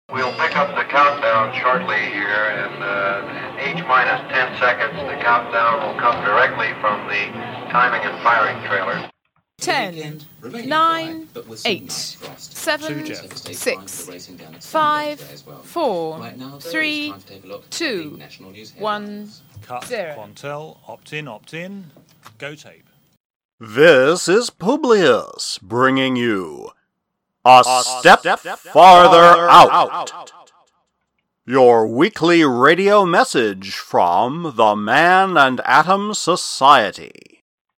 We'll pick up the countdown shortly here in H minus 10 seconds. The countdown will come directly from the timing and firing trailer. 10, 9, 8, 7, 6, 5, 4, 3, 2, 1, Cut. 0. Quantel, opt in, go tape. This is Publius bringing you A Step Farther Out, your weekly radio message from the Man and Atom Society.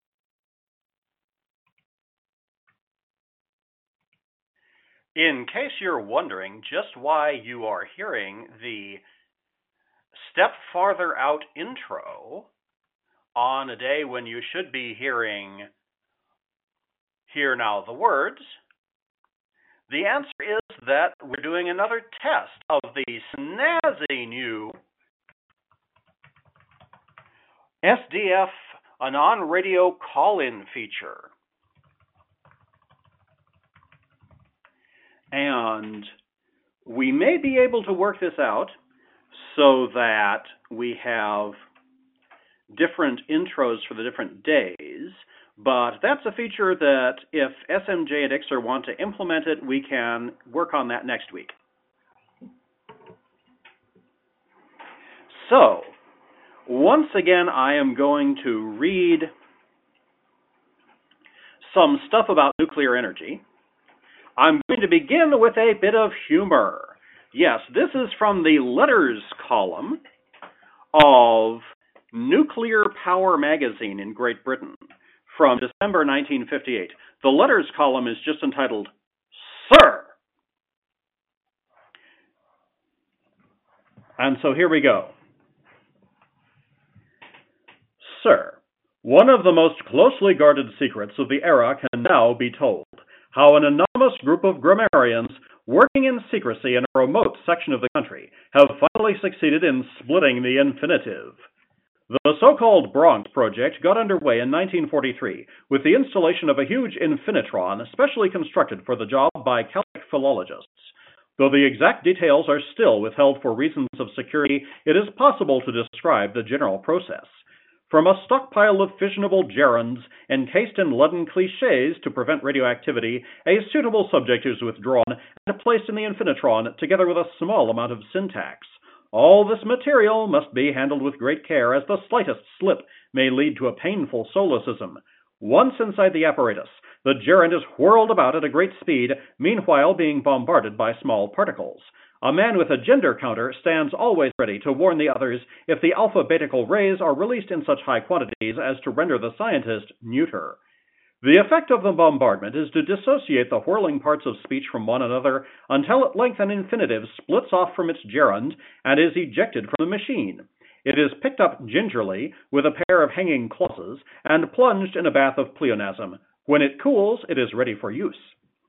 In case you're wondering just why you are hearing the Step Farther Out intro on a day when you should be hearing Hear Now the Words, the answer is that we're doing another test of the snazzy new SDF Anon Radio call-in feature. And we may be able to work this out so that we have different intros for the different days, but that's a feature that if SMJ and Ixer want to implement it, we can work on that next week. So, once again, I am going to read some stuff about nuclear energy. I'm going to begin with a bit of humor. Yes, this is from the letters column of Nuclear Power magazine in Great Britain from December 1958. The letters column is just entitled, Sir. And so here we go. Sir, one of the most closely guarded secrets of the era can now be told. How an anonymous group of grammarians working in secrecy in a remote section of the country have finally succeeded in splitting the infinitive. The so-called Bronx project got underway in 1943 with the installation of a huge infinitron specially constructed for the job by Celtic philologists. Though the exact details are still withheld for reasons of security, it is possible to describe the general process. From a stockpile of fissionable gerunds encased in leaden cliches to prevent radioactivity, a suitable subject is withdrawn and placed in the infinitron together with a small amount of syntax. All this material must be handled with great care, as the slightest slip may lead to a painful solecism. Once inside the apparatus, the gerund is whirled about at a great speed, meanwhile being bombarded by small particles. A man with a gender counter stands always ready to warn the others if the alphabetical rays are released in such high quantities as to render the scientist neuter. The effect of the bombardment is to dissociate the whirling parts of speech from one another until at length an infinitive splits off from its gerund and is ejected from the machine. It is picked up gingerly with a pair of hanging clauses and plunged in a bath of pleonasm. When it cools, it is ready for use.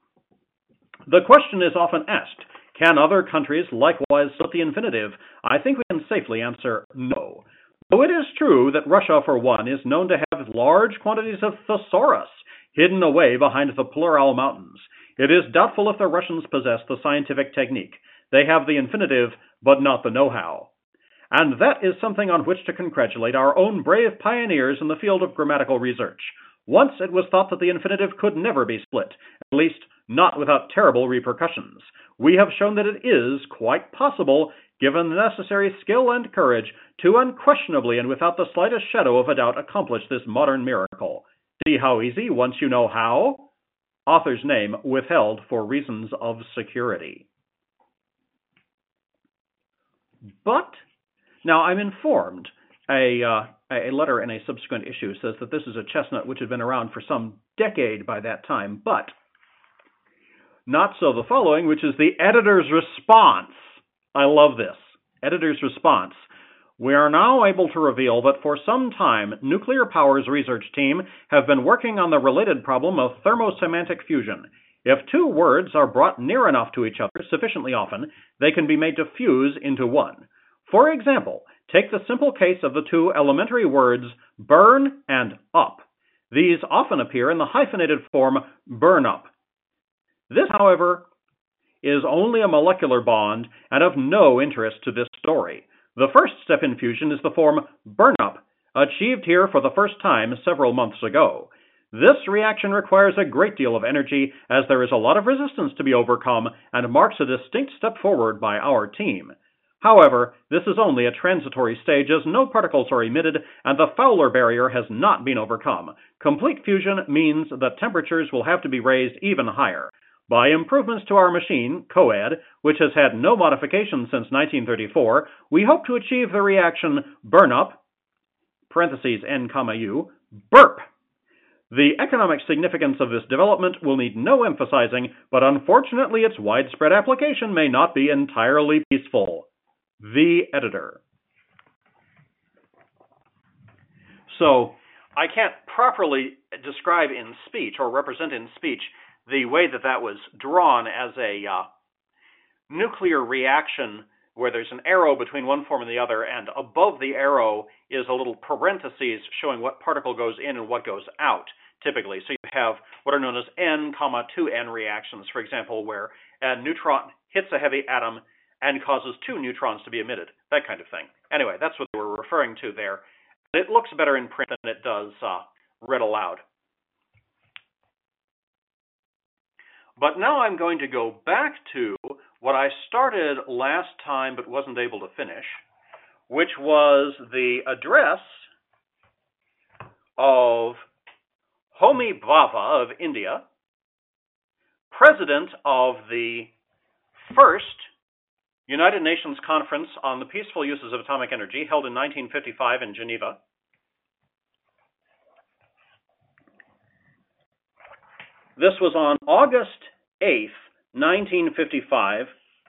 The question is often asked, can other countries likewise split the infinitive? I think we can safely answer no. Though it is true that Russia, for one, is known to have large quantities of thesaurus hidden away behind the Plural Mountains, it is doubtful if the Russians possess the scientific technique. They have the infinitive, but not the know-how. And that is something on which to congratulate our own brave pioneers in the field of grammatical research. Once it was thought that the infinitive could never be split, at least not without terrible repercussions. We have shown that it is quite possible, given the necessary skill and courage, to unquestionably and without the slightest shadow of a doubt accomplish this modern miracle. See how easy once you know how? Author's name withheld for reasons of security. But, now I'm informed, a letter in a subsequent issue says that this is a chestnut which had been around for some decade by that time, but not so the following, which is the editor's response. I love this. Editor's response. We are now able to reveal that for some time, Nuclear Power's research team have been working on the related problem of thermosemantic fusion. If two words are brought near enough to each other sufficiently often, they can be made to fuse into one. For example, take the simple case of the two elementary words burn and up. These often appear in the hyphenated form burn up. This, however, is only a molecular bond and of no interest to this story. The first step in fusion is the form burnup, achieved here for the first time several months ago. This reaction requires a great deal of energy, as there is a lot of resistance to be overcome and marks a distinct step forward by our team. However, this is only a transitory stage, as no particles are emitted and the Fowler barrier has not been overcome. Complete fusion means that temperatures will have to be raised even higher. By improvements to our machine, COED, which has had no modifications since 1934, we hope to achieve the reaction burnup, parentheses N, U, burp. The economic significance of this development will need no emphasizing, but unfortunately its widespread application may not be entirely peaceful. The editor. So, I can't properly describe in speech or represent in speech the way that was drawn as a nuclear reaction where there's an arrow between one form and the other, and above the arrow is a little parentheses showing what particle goes in and what goes out, typically. So you have what are known as N, 2N reactions, for example, where a neutron hits a heavy atom and causes 2 neutrons to be emitted, that kind of thing. Anyway, that's what we're referring to there. It looks better in print than it does read aloud. But now I'm going to go back to what I started last time but wasn't able to finish, which was the address of Homi Bhabha of India, president of the first United Nations Conference on the Peaceful Uses of Atomic Energy, held in 1955 in Geneva. This was on August 8th, 1955,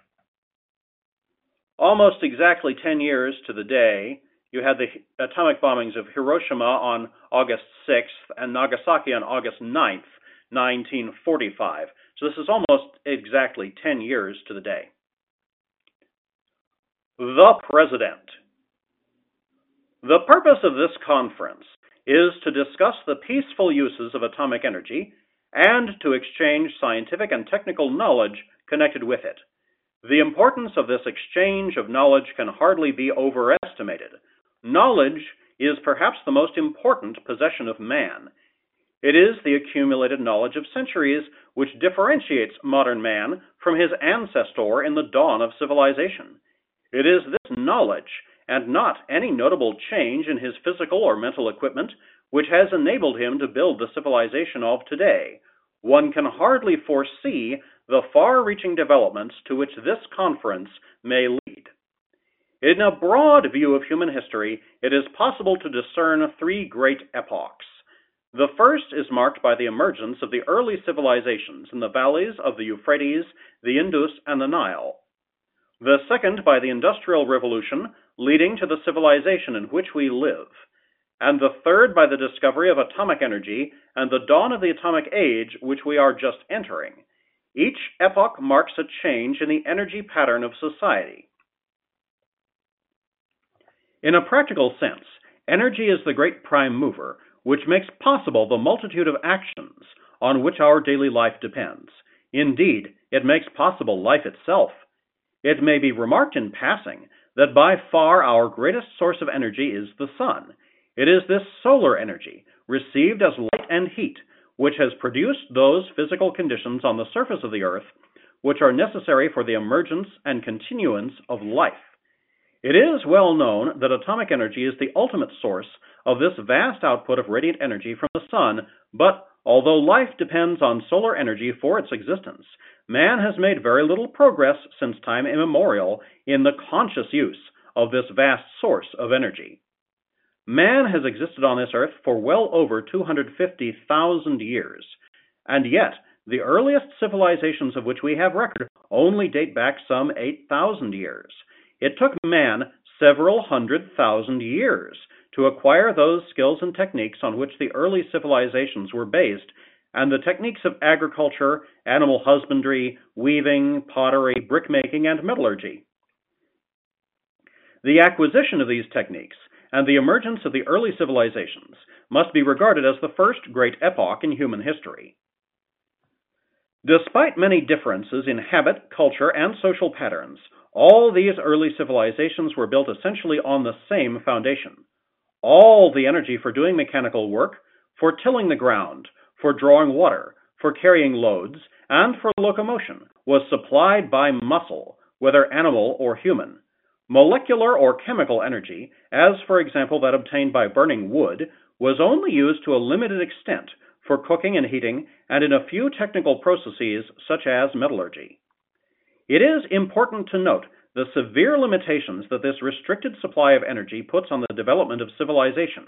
almost exactly 10 years to the day. You had the atomic bombings of Hiroshima on August 6th and Nagasaki on August 9th, 1945. So this is almost exactly 10 years to the day. The President. The purpose of this conference is to discuss the peaceful uses of atomic energy and to exchange scientific and technical knowledge connected with it. The importance of this exchange of knowledge can hardly be overestimated. Knowledge is perhaps the most important possession of man. It is the accumulated knowledge of centuries which differentiates modern man from his ancestor in the dawn of civilization. It is this knowledge, and not any notable change in his physical or mental equipment, which has enabled him to build the civilization of today. One can hardly foresee the far-reaching developments to which this conference may lead. In a broad view of human history, it is possible to discern 3 great epochs. The first is marked by the emergence of the early civilizations in the valleys of the Euphrates, the Indus, and the Nile. The second by the Industrial Revolution, leading to the civilization in which we live. And the third by the discovery of atomic energy and the dawn of the atomic age, which we are just entering. Each epoch marks a change in the energy pattern of society. In a practical sense, energy is the great prime mover, which makes possible the multitude of actions on which our daily life depends. Indeed, it makes possible life itself. It may be remarked in passing that by far our greatest source of energy is the sun. It is this solar energy, received as light and heat, which has produced those physical conditions on the surface of the earth which are necessary for the emergence and continuance of life. It is well known that atomic energy is the ultimate source of this vast output of radiant energy from the sun, but although life depends on solar energy for its existence, man has made very little progress since time immemorial in the conscious use of this vast source of energy. Man has existed on this earth for well over 250,000 years, and yet the earliest civilizations of which we have record only date back some 8,000 years. It took man several 100,000 years to acquire those skills and techniques on which the early civilizations were based, and the techniques of agriculture, animal husbandry, weaving, pottery, brickmaking, and metallurgy. The acquisition of these techniques and the emergence of the early civilizations must be regarded as the first great epoch in human history. Despite many differences in habit, culture, and social patterns, all these early civilizations were built essentially on the same foundation. All the energy for doing mechanical work, for tilling the ground, for drawing water, for carrying loads, and for locomotion was supplied by muscle, whether animal or human. Molecular or chemical energy, as for example that obtained by burning wood, was only used to a limited extent for cooking and heating and in a few technical processes such as metallurgy. It is important to note the severe limitations that this restricted supply of energy puts on the development of civilization.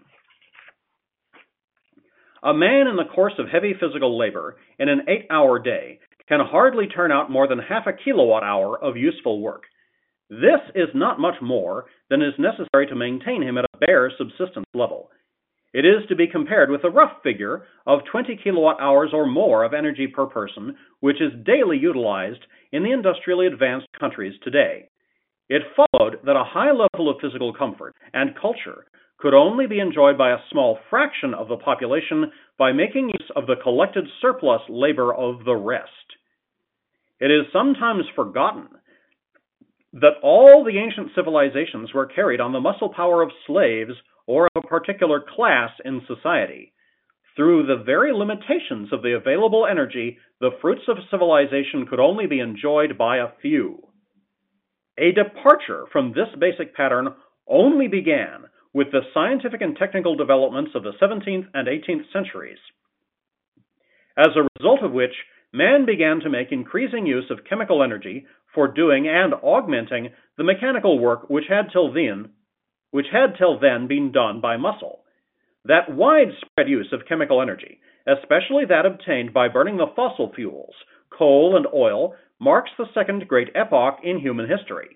A man in the course of heavy physical labor in an 8-hour day can hardly turn out more than half a kilowatt-hour of useful work. This is not much more than is necessary to maintain him at a bare subsistence level. It is to be compared with the rough figure of 20 kilowatt-hours or more of energy per person, which is daily utilized in the industrially advanced countries today. It followed that a high level of physical comfort and culture could only be enjoyed by a small fraction of the population by making use of the collected surplus labor of the rest. It is sometimes forgotten that all the ancient civilizations were carried on the muscle power of slaves or of a particular class in society. Through the very limitations of the available energy, the fruits of civilization could only be enjoyed by a few. A departure from this basic pattern only began with the scientific and technical developments of the 17th and 18th centuries, as a result of which man began to make increasing use of chemical energy for doing and augmenting the mechanical work which had till then been done by muscle. That widespread use of chemical energy, especially that obtained by burning the fossil fuels, coal and oil, marks the second great epoch in human history.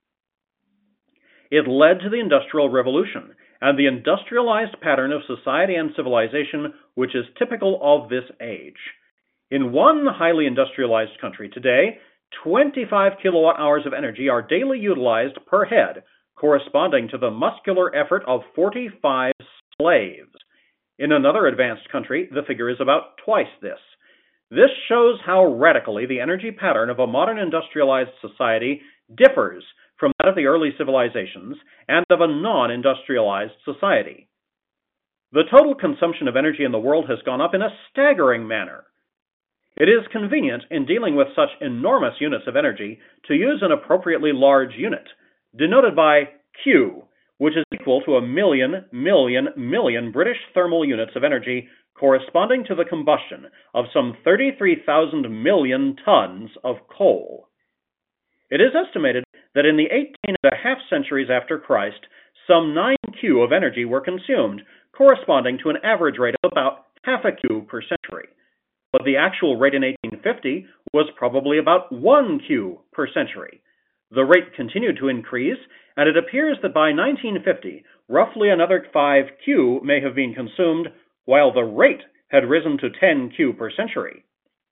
It led to the Industrial Revolution and the industrialized pattern of society and civilization which is typical of this age. In one highly industrialized country today, 25 kilowatt-hours of energy are daily utilized per head, corresponding to the muscular effort of 45 slaves. In another advanced country, the figure is about twice this. This shows how radically the energy pattern of a modern industrialized society differs from that of the early civilizations and of a non-industrialized society. The total consumption of energy in the world has gone up in a staggering manner. It is convenient in dealing with such enormous units of energy to use an appropriately large unit, denoted by Q, which is equal to a million British thermal units of energy, corresponding to the combustion of some 33,000 million tons of coal. It is estimated that in the 18.5 centuries after Christ, some 9Q of energy were consumed, corresponding to an average rate of about half a Q per century. But the actual rate in 1850 was probably about 1Q per century. The rate continued to increase, and it appears that by 1950, roughly another 5Q may have been consumed, while the rate had risen to 10Q per century.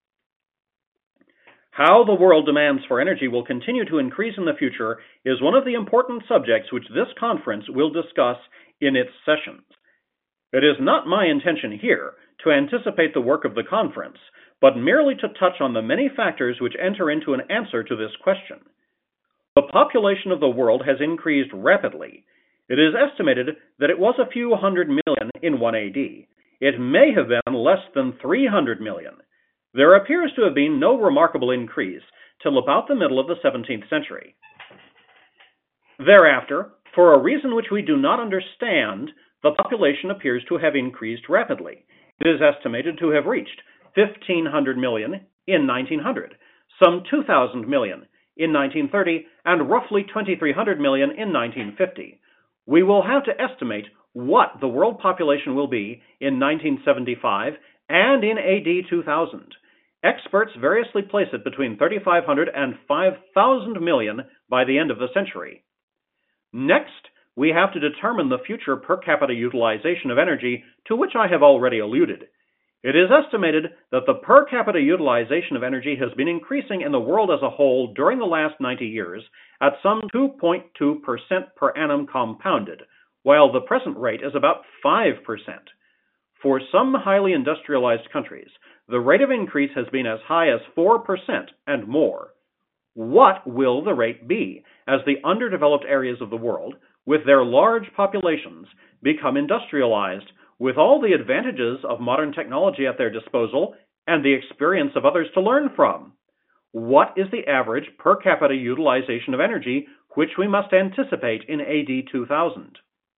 How the world demands for energy will continue to increase in the future is one of the important subjects which this conference will discuss in its sessions. It is not my intention here to anticipate the work of the conference, but merely to touch on the many factors which enter into an answer to this question. The population of the world has increased rapidly. It is estimated that it was a few hundred million in 1 AD. It may have been less than 300 million. There appears to have been no remarkable increase till about the middle of the 17th century. Thereafter, for a reason which we do not understand, the population appears to have increased rapidly. It is estimated to have reached 1,500 million in 1900, some 2,000 million in 1930, and roughly 2,300 million in 1950. We will have to estimate what the world population will be in 1975 and in AD 2000. Experts variously place it between 3,500 and 5,000 million by the end of the century. Next, we have to determine the future per capita utilization of energy, to which I have already alluded. It is estimated that the per capita utilization of energy has been increasing in the world as a whole during the last 90 years at some 2.2% per annum compounded, while the present rate is about 5%. For some highly industrialized countries, the rate of increase has been as high as 4% and more. What will the rate be as the underdeveloped areas of the world, with their large populations, become industrialized with all the advantages of modern technology at their disposal and the experience of others to learn from? What is the average per capita utilization of energy which we must anticipate in AD 2000?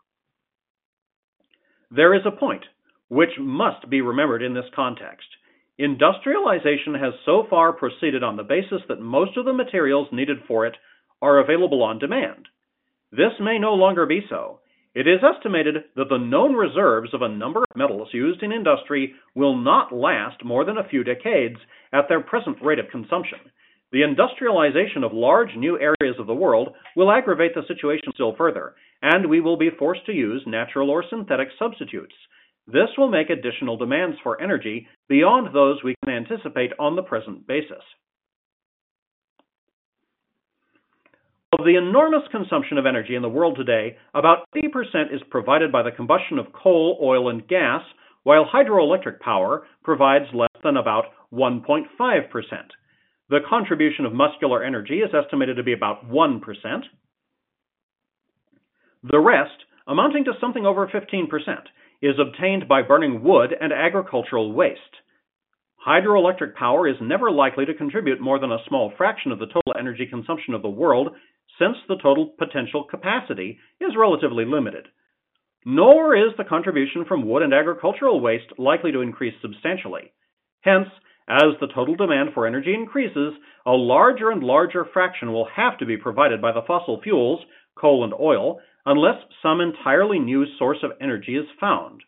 There is a point which must be remembered in this context. Industrialization has so far proceeded on the basis that most of the materials needed for it are available on demand. This may no longer be so. It is estimated that the known reserves of a number of metals used in industry will not last more than a few decades at their present rate of consumption. The industrialization of large new areas of the world will aggravate the situation still further, and we will be forced to use natural or synthetic substitutes. This will make additional demands for energy beyond those we can anticipate on the present basis. Of the enormous consumption of energy in the world today, about 80% is provided by the combustion of coal, oil, and gas, while hydroelectric power provides less than about 1.5%. The contribution of muscular energy is estimated to be about 1%. The rest, amounting to something over 15%, is obtained by burning wood and agricultural waste. Hydroelectric power is never likely to contribute more than a small fraction of the total energy consumption of the world, since the total potential capacity is relatively limited. Nor is the contribution from wood and agricultural waste likely to increase substantially. Hence, as the total demand for energy increases, a larger and larger fraction will have to be provided by the fossil fuels, coal and oil, unless some entirely new source of energy is found.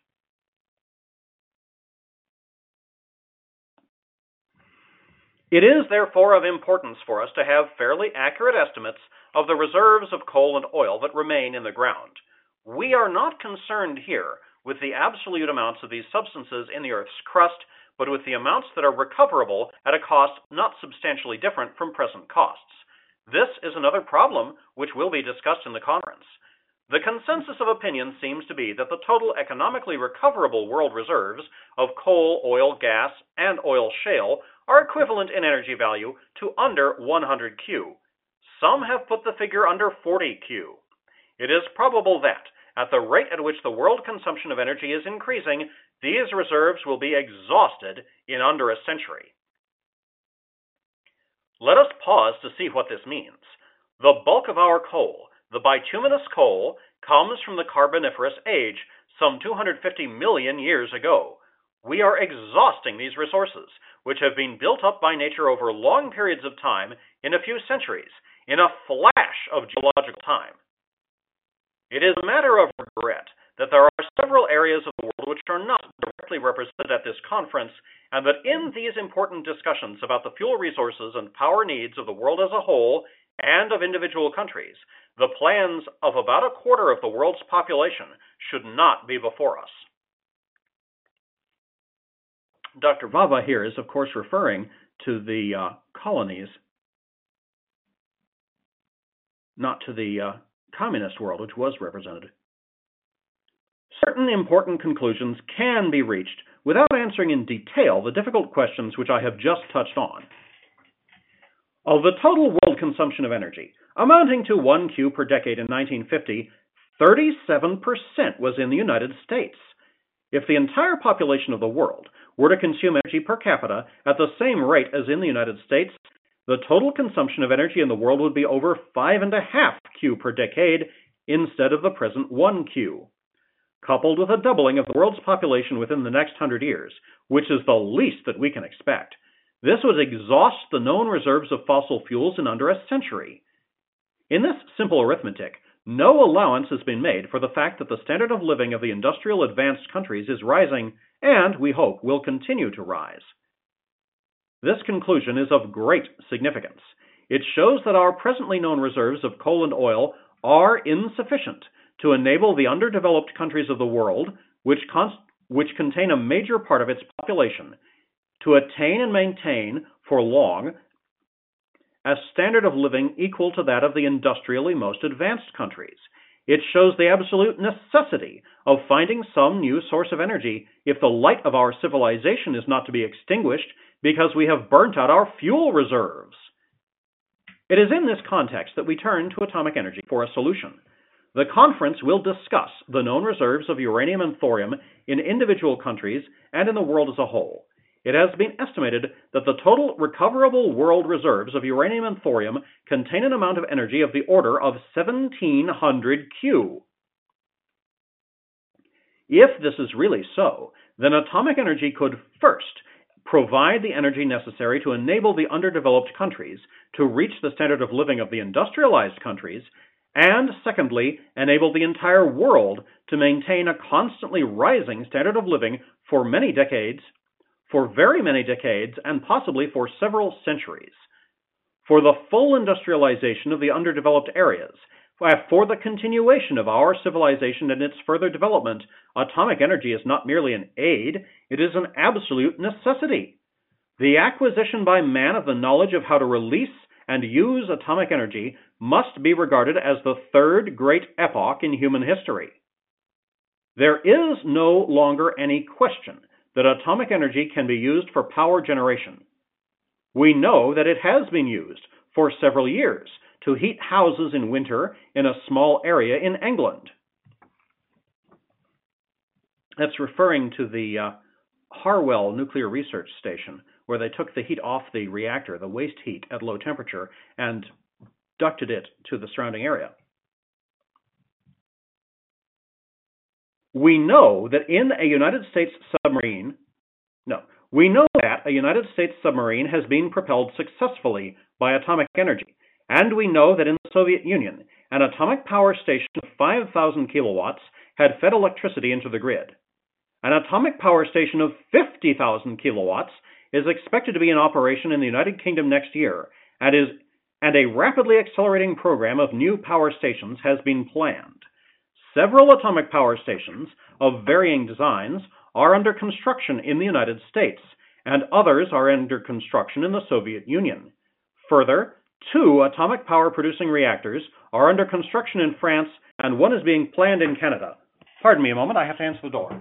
It is therefore of importance for us to have fairly accurate estimates of the reserves of coal and oil that remain in the ground. We are not concerned here with the absolute amounts of these substances in the Earth's crust, but with the amounts that are recoverable at a cost not substantially different from present costs. This is another problem which will be discussed in the conference. The consensus of opinion seems to be that the total economically recoverable world reserves of coal, oil, gas, and oil shale are equivalent in energy value to under 100 Q. Some have put the figure under 40 Q. It is probable that, at the rate at which the world consumption of energy is increasing, these reserves will be exhausted in under a century. Let us pause to see what this means. The bulk of our coal, the bituminous coal, comes from the Carboniferous age, some 250 million years ago. We are exhausting these resources, which have been built up by nature over long periods of time in a few centuries, in a flash of geological time. It is a matter of regret that there are several areas of the world which are not directly represented at this conference, and that in these important discussions about the fuel resources and power needs of the world as a whole and of individual countries, the plans of about a quarter of the world's population should not be before us. Dr. Vava here is, of course, referring to the colonies, not to the communist world, which was represented. Certain important conclusions can be reached without answering in detail the difficult questions which I have just touched on. Of the total world consumption of energy, amounting to 1 Q per decade in 1950, 37% was in the United States. If the entire population of the world were to consume energy per capita at the same rate as in the United States, the total consumption of energy in the world would be over 5.5 Q per decade instead of the present 1 Q. Coupled with a doubling of the world's population within the next 100 years, which is the least that we can expect, this would exhaust the known reserves of fossil fuels in under a century. In this simple arithmetic, no allowance has been made for the fact that the standard of living of the industrial advanced countries is rising and, we hope, will continue to rise. This conclusion is of great significance. It shows that our presently known reserves of coal and oil are insufficient to enable the underdeveloped countries of the world, which contain a major part of its population, to attain and maintain for long a standard of living equal to that of the industrially most advanced countries. It shows the absolute necessity of finding some new source of energy if the light of our civilization is not to be extinguished because we have burnt out our fuel reserves. It is in this context that we turn to atomic energy for a solution. The conference will discuss the known reserves of uranium and thorium in individual countries and in the world as a whole. It has been estimated that the total recoverable world reserves of uranium and thorium contain an amount of energy of the order of 1,700 Q. If this is really so, then atomic energy could first provide the energy necessary to enable the underdeveloped countries to reach the standard of living of the industrialized countries, and secondly, enable the entire world to maintain a constantly rising standard of living for many decades, for very many decades, and possibly for several centuries. For the full industrialization of the underdeveloped areas, for the continuation of our civilization and its further development, atomic energy is not merely an aid, it is an absolute necessity. The acquisition by man of the knowledge of how to release and use atomic energy must be regarded as the third great epoch in human history. There is no longer any question that atomic energy can be used for power generation. We know that it has been used for several years to heat houses in winter in a small area in England. That's referring to the Harwell Nuclear Research Station, where they took the heat off the reactor, the waste heat at low temperature, and ducted it to the surrounding area. We know that a United States submarine has been propelled successfully by atomic energy, and we know that in the Soviet Union, an atomic power station of 5,000 kilowatts had fed electricity into the grid. An atomic power station of 50,000 kilowatts is expected to be in operation in the United Kingdom next year, and a rapidly accelerating program of new power stations has been planned. Several atomic power stations of varying designs are under construction in the United States, and others are under construction in the Soviet Union. Further, 2 atomic power producing reactors are under construction in France, and one is being planned in Canada. Pardon me a moment, I have to answer the door.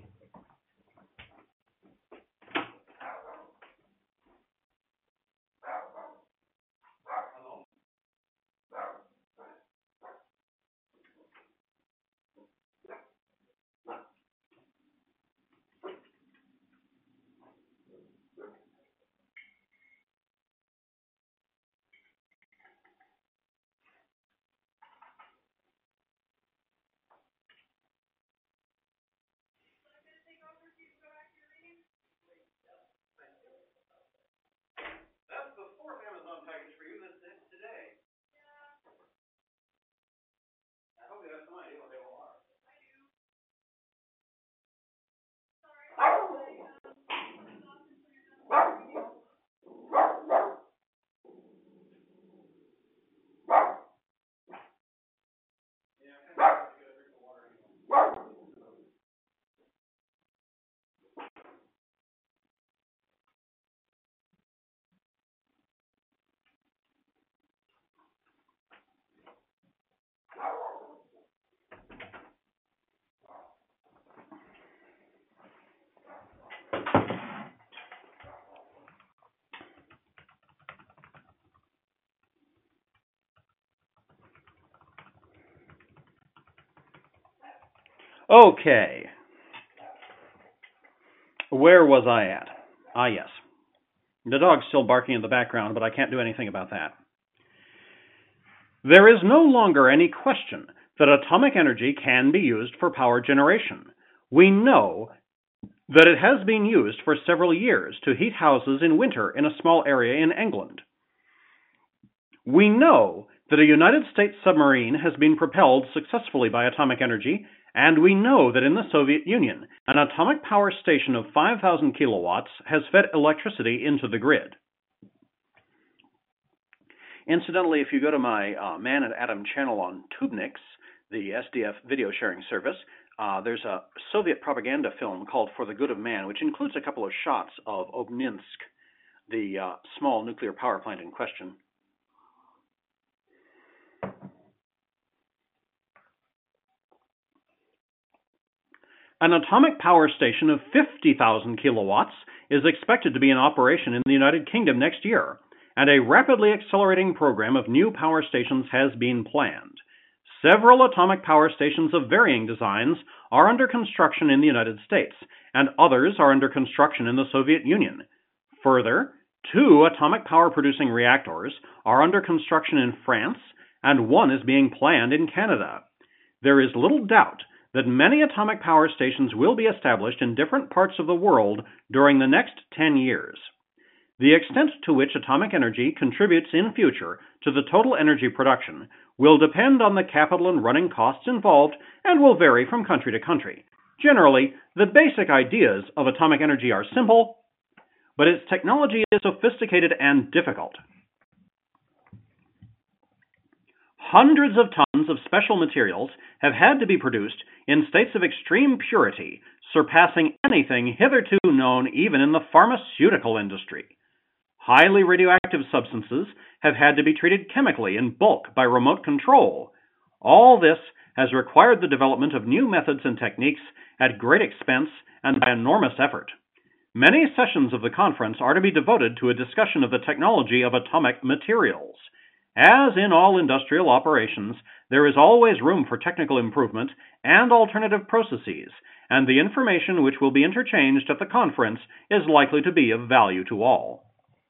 Okay. Where was I at? Ah, yes. The dog's still barking in the background, but I can't do anything about that. There is no longer any question that atomic energy can be used for power generation. We know that it has been used for several years to heat houses in winter in a small area in England. We know that a United States submarine has been propelled successfully by atomic energy, and we know that in the Soviet Union, an atomic power station of 5,000 kilowatts has fed electricity into the grid. Incidentally, if you go to my Man and Atom channel on Tubnix, the SDF video sharing service, there's a Soviet propaganda film called For the Good of Man, which includes a couple of shots of Obninsk, the small nuclear power plant in question. An atomic power station of 50,000 kilowatts is expected to be in operation in the United Kingdom next year, and a rapidly accelerating program of new power stations has been planned. Several atomic power stations of varying designs are under construction in the United States, and others are under construction in the Soviet Union. Further, 2 atomic power producing reactors are under construction in France, and 1 is being planned in Canada. There is little doubt that many atomic power stations will be established in different parts of the world during the next 10 years. The extent to which atomic energy contributes in future to the total energy production will depend on the capital and running costs involved and will vary from country to country. Generally, the basic ideas of atomic energy are simple, but its technology is sophisticated and difficult. Hundreds of tons of special materials have had to be produced in states of extreme purity, surpassing anything hitherto known even in the pharmaceutical industry. Highly radioactive substances have had to be treated chemically in bulk by remote control. All this has required the development of new methods and techniques at great expense and by enormous effort. Many sessions of the conference are to be devoted to a discussion of the technology of atomic materials. As in all industrial operations, there is always room for technical improvement and alternative processes, and the information which will be interchanged at the conference is likely to be of value to all.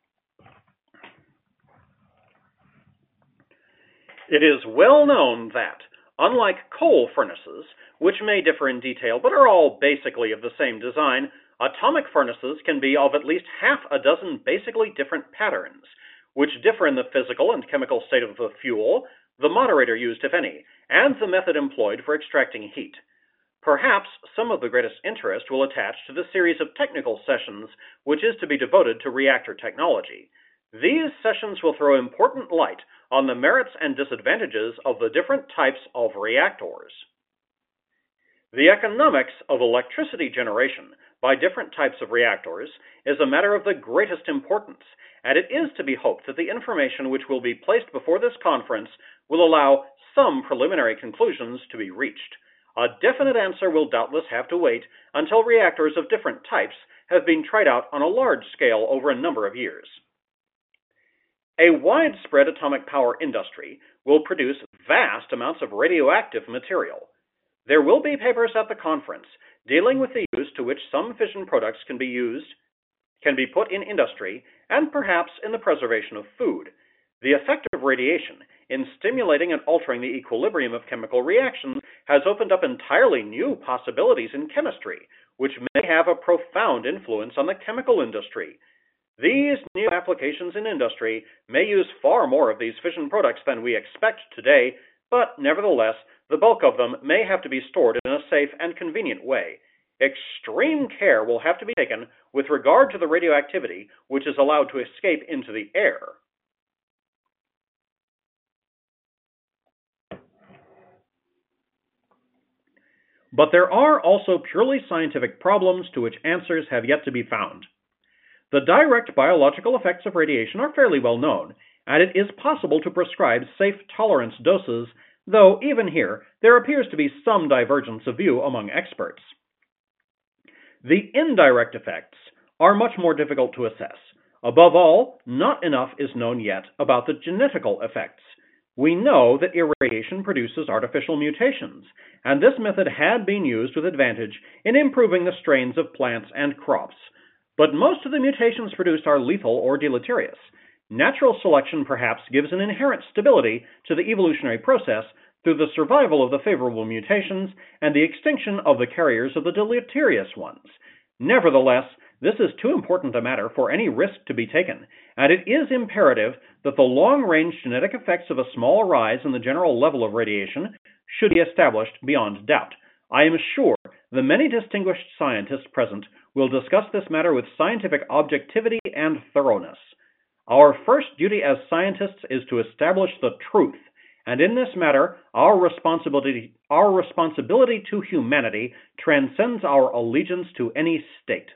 It is well known that, unlike coal furnaces, which may differ in detail but are all basically of the same design, atomic furnaces can be of at least half a dozen basically different patterns, which differ in the physical and chemical state of the fuel, the moderator used, if any, and the method employed for extracting heat. Perhaps some of the greatest interest will attach to the series of technical sessions which is to be devoted to reactor technology. These sessions will throw important light on the merits and disadvantages of the different types of reactors. The economics of electricity generation by different types of reactors is a matter of the greatest importance, and it is to be hoped that the information which will be placed before this conference will allow some preliminary conclusions to be reached. A definite answer will doubtless have to wait until reactors of different types have been tried out on a large scale over a number of years. A widespread atomic power industry will produce vast amounts of radioactive material. There will be papers at the conference dealing with the use to which some fission products can be put in industry and perhaps in the preservation of food. The effect of radiation in stimulating and altering the equilibrium of chemical reactions has opened up entirely new possibilities in chemistry, which may have a profound influence on the chemical industry. These new applications in industry may use far more of these fission products than we expect today, but nevertheless, the bulk of them may have to be stored in a safe and convenient way. Extreme care will have to be taken with regard to the radioactivity which is allowed to escape into the air. But there are also purely scientific problems to which answers have yet to be found. The direct biological effects of radiation are fairly well known, and it is possible to prescribe safe tolerance doses, though even here there appears to be some divergence of view among experts. The indirect effects are much more difficult to assess. Above all, not enough is known yet about the genetical effects. We know that irradiation produces artificial mutations, and this method had been used with advantage in improving the strains of plants and crops. But most of the mutations produced are lethal or deleterious. Natural selection perhaps gives an inherent stability to the evolutionary process through the survival of the favorable mutations and the extinction of the carriers of the deleterious ones. Nevertheless, this is too important a matter for any risk to be taken, and it is imperative that the long-range genetic effects of a small rise in the general level of radiation should be established beyond doubt. I am sure the many distinguished scientists present will discuss this matter with scientific objectivity and thoroughness. Our first duty as scientists is to establish the truth, and in this matter, our responsibility to humanity transcends our allegiance to any state.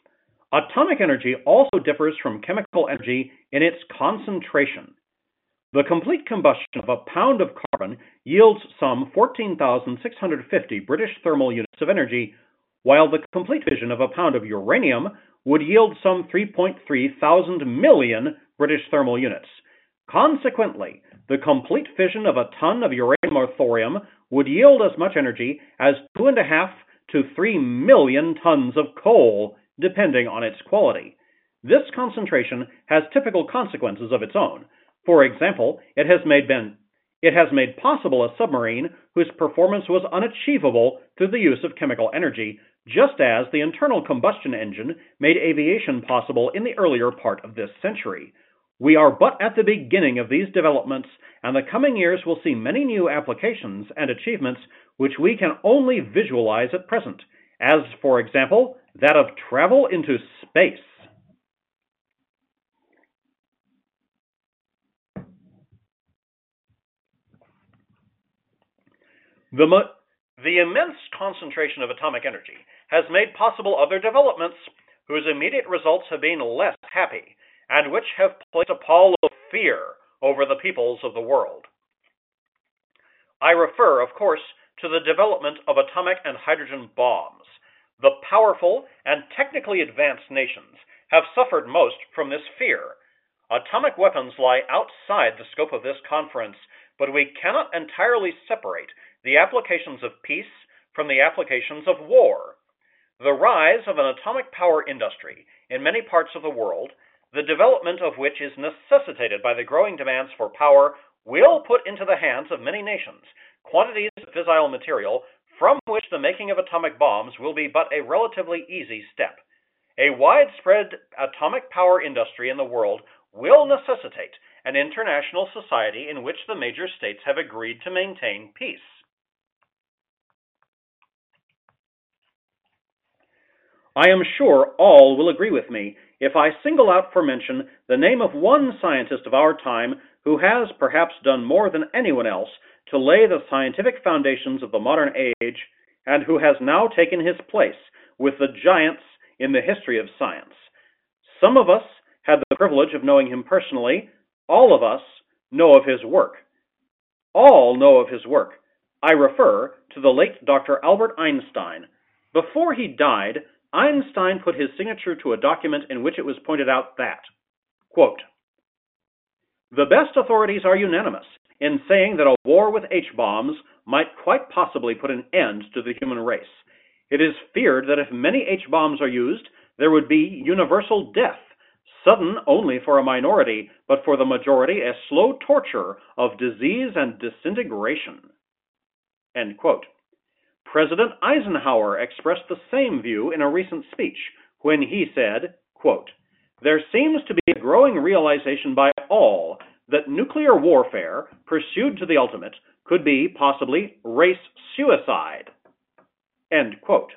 Atomic energy also differs from chemical energy in its concentration. The complete combustion of a pound of carbon yields some 14,650 British thermal units of energy, while the complete fission of a pound of uranium would yield some 3.3 thousand million British thermal units. Consequently, the complete fission of a ton of uranium or thorium would yield as much energy as 2.5 to 3 million tons of coal, depending on its quality. This concentration has typical consequences of its own. For example, it has made possible a submarine whose performance was unachievable through the use of chemical energy, just as the internal combustion engine made aviation possible in the earlier part of this century. We are but at the beginning of these developments, and the coming years will see many new applications and achievements which we can only visualize at present, as, for example, that of travel into space. The immense concentration of atomic energy has made possible other developments whose immediate results have been less happy, and which have placed a pall of fear over the peoples of the world. I refer, of course, to the development of atomic and hydrogen bombs. The powerful and technically advanced nations have suffered most from this fear. Atomic weapons lie outside the scope of this conference, but we cannot entirely separate the applications of peace from the applications of war. The rise of an atomic power industry in many parts of the world, the development of which is necessitated by the growing demands for power, will put into the hands of many nations quantities of fissile material from which the making of atomic bombs will be but a relatively easy step. A widespread atomic power industry in the world will necessitate an international society in which the major states have agreed to maintain peace. I am sure all will agree with me if I single out for mention the name of one scientist of our time who has perhaps done more than anyone else to lay the scientific foundations of the modern age, and who has now taken his place with the giants in the history of science. Some of us had the privilege of knowing him personally. All of us know of his work. All know of his work. I refer to the late Dr. Albert Einstein. Before he died, Einstein put his signature to a document in which it was pointed out that, quote, "The best authorities are unanimous in saying that a war with H-bombs might quite possibly put an end to the human race. It is feared that if many H-bombs are used, there would be universal death, sudden only for a minority, but for the majority a slow torture of disease and disintegration." End quote. President Eisenhower expressed the same view in a recent speech when he said, quote, "There seems to be a growing realization by all that nuclear warfare, pursued to the ultimate, could be possibly race suicide." End quote.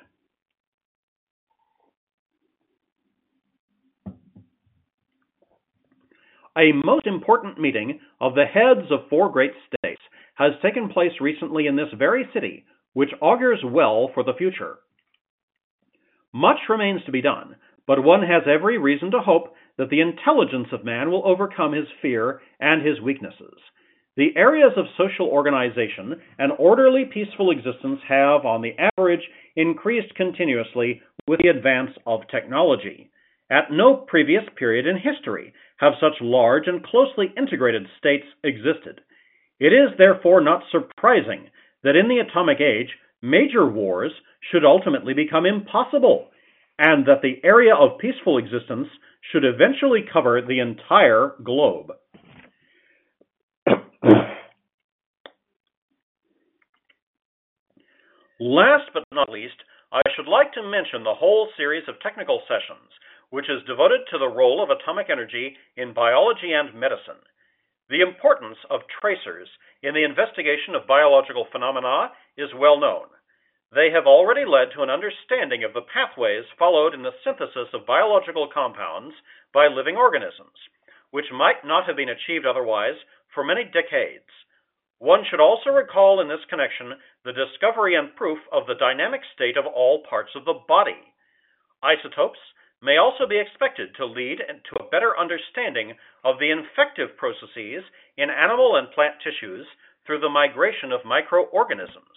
A most important meeting of the heads of 4 great states has taken place recently in this very city, which augurs well for the future. Much remains to be done, but one has every reason to hope that the intelligence of man will overcome his fear and his weaknesses. The areas of social organization and orderly, peaceful existence have, on the average, increased continuously with the advance of technology. At no previous period in history have such large and closely integrated states existed. It is therefore not surprising that in the atomic age, major wars should ultimately become impossible, and that the area of peaceful existence should eventually cover the entire globe. Last but not least, I should like to mention the whole series of technical sessions, which is devoted to the role of atomic energy in biology and medicine. The importance of tracers in the investigation of biological phenomena is well known. They have already led to an understanding of the pathways followed in the synthesis of biological compounds by living organisms, which might not have been achieved otherwise for many decades. One should also recall in this connection the discovery and proof of the dynamic state of all parts of the body. Isotopes, may also be expected to lead to a better understanding of the infective processes in animal and plant tissues through the migration of microorganisms.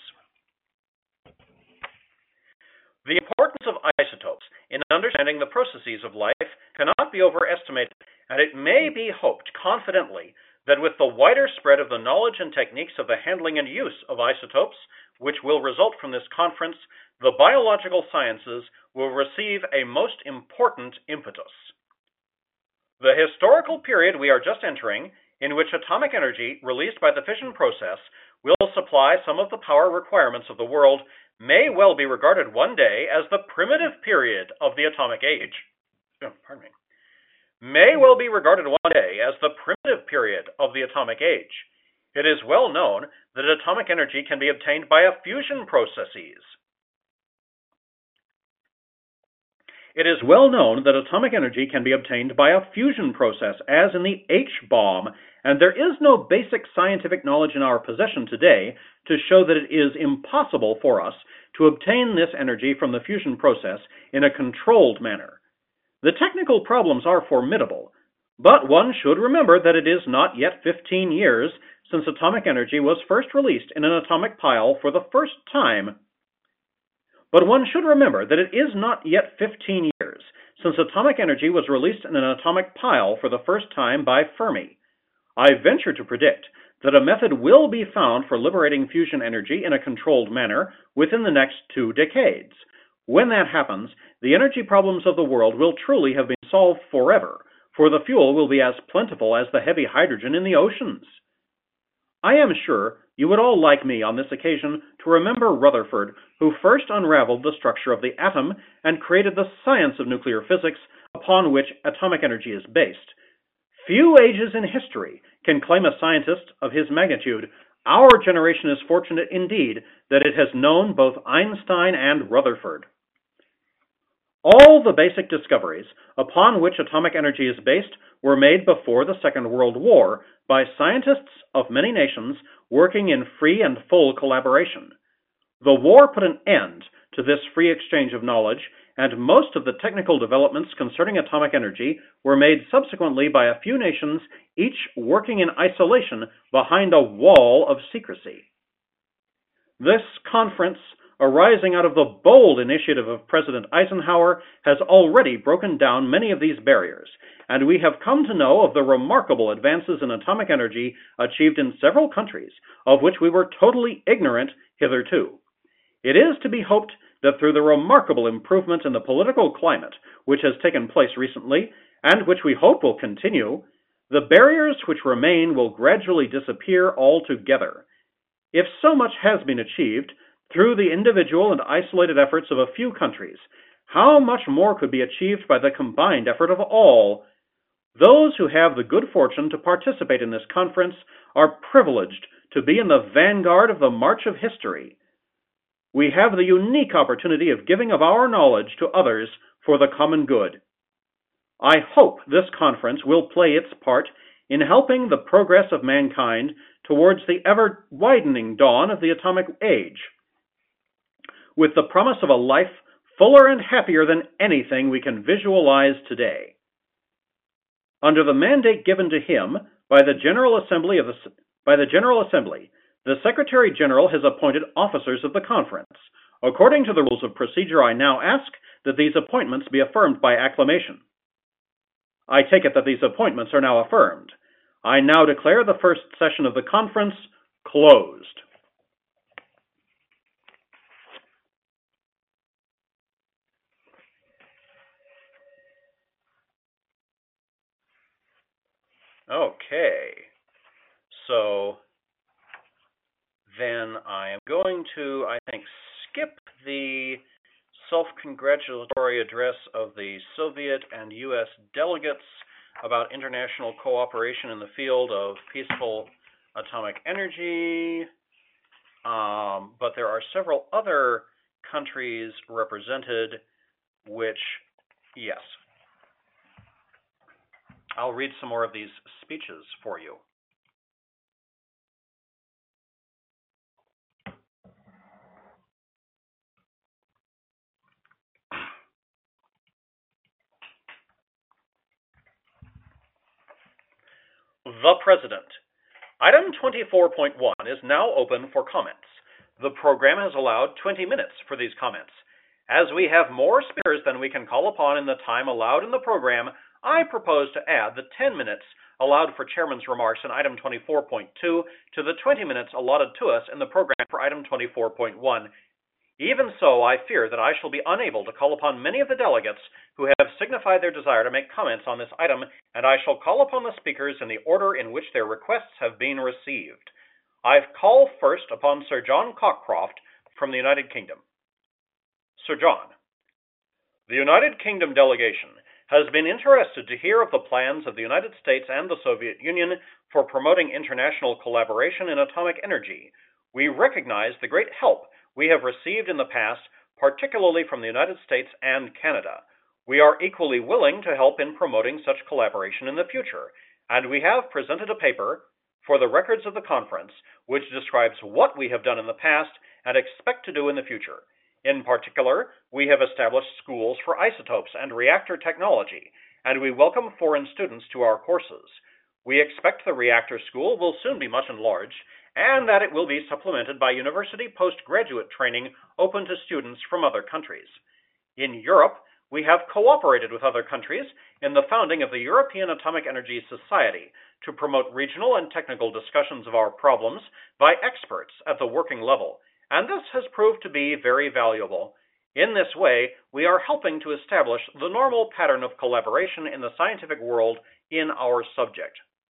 The importance of isotopes in understanding the processes of life cannot be overestimated, and it may be hoped confidently that with the wider spread of the knowledge and techniques of the handling and use of isotopes, which will result from this conference, the biological sciences will receive a most important impetus. The historical period we are just entering, in which atomic energy released by the fission process will supply some of the power requirements of the world, may well be regarded one day as the primitive period of the atomic age. May well be regarded one day as the primitive period of the atomic age. It is well known that atomic energy can be obtained by fusion processes. It is well known that atomic energy can be obtained by a fusion process, as in the H-bomb, and there is no basic scientific knowledge in our possession today to show that it is impossible for us to obtain this energy from the fusion process in a controlled manner. The technical problems are formidable, but one should remember that it is not yet 15 years since atomic energy was first released in an atomic pile for the first time. But one should remember that it is not yet 15 years since atomic energy was released in an atomic pile for the first time by Fermi. I venture to predict that a method will be found for liberating fusion energy in a controlled manner within the next 2 decades. When that happens, the energy problems of the world will truly have been solved forever, for the fuel will be as plentiful as the heavy hydrogen in the oceans. I am sure you would all like me on this occasion to remember Rutherford, who first unraveled the structure of the atom and created the science of nuclear physics upon which atomic energy is based. Few ages in history can claim a scientist of his magnitude. Our generation is fortunate indeed that it has known both Einstein and Rutherford. All the basic discoveries upon which atomic energy is based were made before the Second World War by scientists of many nations working in free and full collaboration. The war put an end to this free exchange of knowledge, and most of the technical developments concerning atomic energy were made subsequently by a few nations, each working in isolation behind a wall of secrecy. This conference, arising out of the bold initiative of President Eisenhower, has already broken down many of these barriers, and we have come to know of the remarkable advances in atomic energy achieved in several countries, of which we were totally ignorant hitherto. It is to be hoped that through the remarkable improvement in the political climate which has taken place recently, and which we hope will continue, the barriers which remain will gradually disappear altogether. If so much has been achieved through the individual and isolated efforts of a few countries, how much more could be achieved by the combined effort of all? Those who have the good fortune to participate in this conference are privileged to be in the vanguard of the march of history. We have the unique opportunity of giving of our knowledge to others for the common good. I hope this conference will play its part in helping the progress of mankind towards the ever-widening dawn of the atomic age, with the promise of a life fuller and happier than anything we can visualize today. Under the mandate given to him by the General Assembly, the Secretary General has appointed officers of the conference. According to the rules of procedure, I now ask that these appointments be affirmed by acclamation. I take it that these appointments are now affirmed. I now declare the first session of the conference closed. Okay, so then I am going to, I think, skip the self-congratulatory address of the Soviet and U.S. delegates about international cooperation in the field of peaceful atomic energy, but there are several other countries represented which, yes. I'll read some more of these speeches for you. The President. Item 24.1 is now open for comments. The program has allowed 20 minutes for these comments. As we have more speakers than we can call upon in the time allowed in the program, I propose to add the 10 minutes allowed for Chairman's remarks in item 24.2 to the 20 minutes allotted to us in the program for item 24.1. Even so, I fear that I shall be unable to call upon many of the delegates who have signified their desire to make comments on this item, and I shall call upon the speakers in the order in which their requests have been received. I call first upon Sir John Cockcroft from the United Kingdom. Sir John. The United Kingdom delegation has been interested to hear of the plans of the United States and the Soviet Union for promoting international collaboration in atomic energy. We recognize the great help we have received in the past, particularly from the United States and Canada. We are equally willing to help in promoting such collaboration in the future, and we have presented a paper for the records of the conference which describes what we have done in the past and expect to do in the future. In particular, we have established schools for isotopes and reactor technology, and we welcome foreign students to our courses. We expect the reactor school will soon be much enlarged, and that it will be supplemented by university postgraduate training open to students from other countries. In Europe, we have cooperated with other countries in the founding of the European Atomic Energy Society to promote regional and technical discussions of our problems by experts at the working level, and this has proved to be very valuable. In this way, we are helping to establish the normal pattern of collaboration in the scientific world in our subject.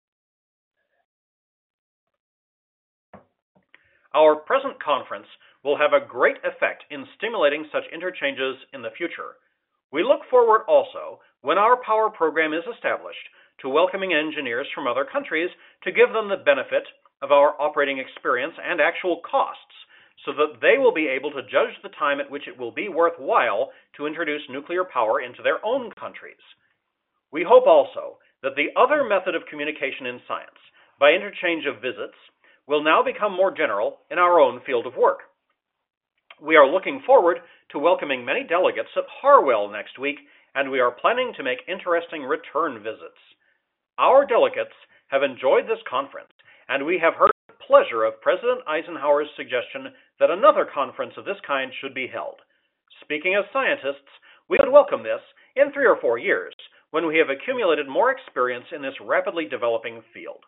Our present conference will have a great effect in stimulating such interchanges in the future. We look forward also, when our power program is established, to welcoming engineers from other countries to give them the benefit of our operating experience and actual costs, so that they will be able to judge the time at which it will be worthwhile to introduce nuclear power into their own countries. We hope also that the other method of communication in science, by interchange of visits, will now become more general in our own field of work. We are looking forward to welcoming many delegates at Harwell next week, and we are planning to make interesting return visits. Our delegates have enjoyed this conference, and we have heard the pleasure of President Eisenhower's suggestion that another conference of this kind should be held. Speaking as scientists, we would welcome this in 3 or 4 years, when we have accumulated more experience in this rapidly developing field.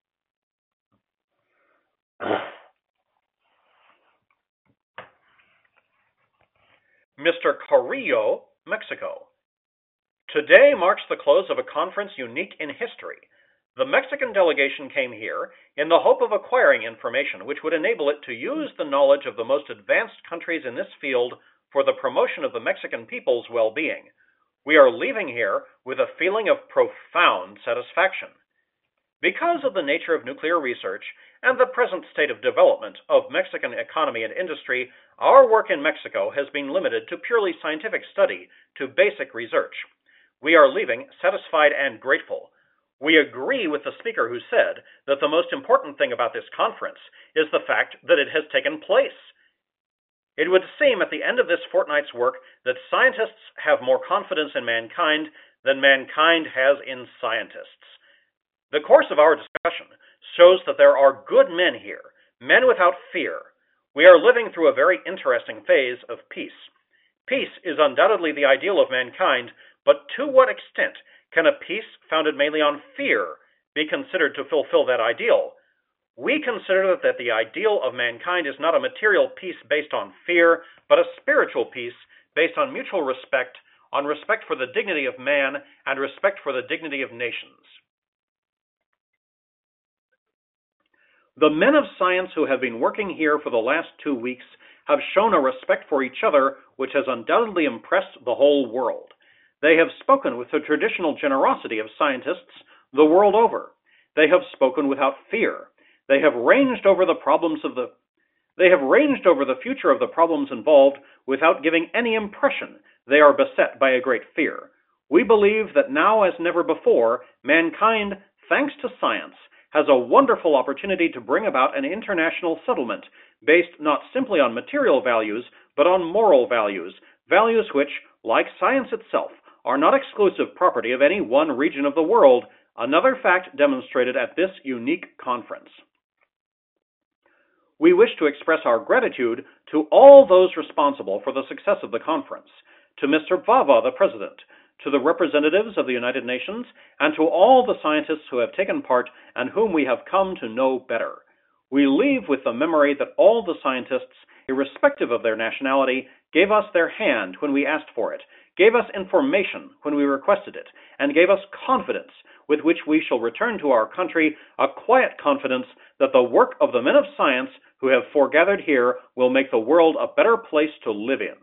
Mr. Carrillo, Mexico. Today marks the close of a conference unique in history. The Mexican delegation came here in the hope of acquiring information which would enable it to use the knowledge of the most advanced countries in this field for the promotion of the Mexican people's well-being. We are leaving here with a feeling of profound satisfaction. Because of the nature of nuclear research and the present state of development of Mexican economy and industry, our work in Mexico has been limited to purely scientific study, to basic research. We are leaving satisfied and grateful. We agree with the speaker who said that the most important thing about this conference is the fact that it has taken place. It would seem at the end of this fortnight's work that scientists have more confidence in mankind than mankind has in scientists. The course of our discussion shows that there are good men here, men without fear. We are living through a very interesting phase of peace. Peace is undoubtedly the ideal of mankind, but to what extent can a peace founded mainly on fear be considered to fulfill that ideal? We consider that the ideal of mankind is not a material peace based on fear, but a spiritual peace based on mutual respect, on respect for the dignity of man and respect for the dignity of nations. The men of science who have been working here for the last 2 weeks have shown a respect for each other which has undoubtedly impressed the whole world. They have spoken with the traditional generosity of scientists the world over. They have spoken without fear. They have ranged over the future of the problems involved without giving any impression they are beset by a great fear. We believe that now as never before, mankind, thanks to science, has a wonderful opportunity to bring about an international settlement based not simply on material values, but on moral values, values which, like science itself, are not exclusive property of any one region of the world. another fact demonstrated at this unique conference. We wish to express our gratitude to all those responsible for the success of the conference, to Mr. Vava, the President, to the representatives of the United Nations, and to all the scientists who have taken part and whom we have come to know better. We leave with the memory that all the scientists, irrespective of their nationality, gave us their hand when we asked for it, gave us information when we requested it, and gave us confidence with which we shall return to our country, a quiet confidence that the work of the men of science who have foregathered here will make the world a better place to live in.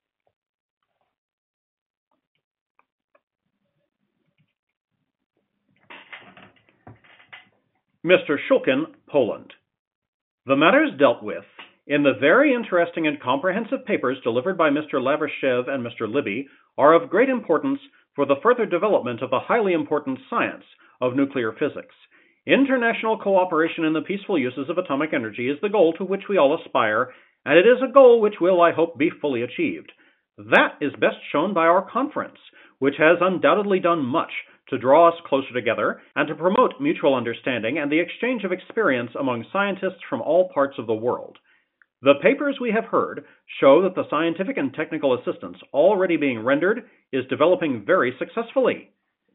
Mr. Shulkin, Poland. The matters dealt with in the very interesting and comprehensive papers delivered by Mr. Lavrashev and Mr. Libby are of great importance for the further development of the highly important science of nuclear physics. International cooperation in the peaceful uses of atomic energy is the goal to which we all aspire, and it is a goal which will, I hope, be fully achieved. That is best shown by our conference, which has undoubtedly done much to draw us closer together and to promote mutual understanding and the exchange of experience among scientists from all parts of the world. The papers we have heard show that the scientific and technical assistance already being rendered is developing very successfully.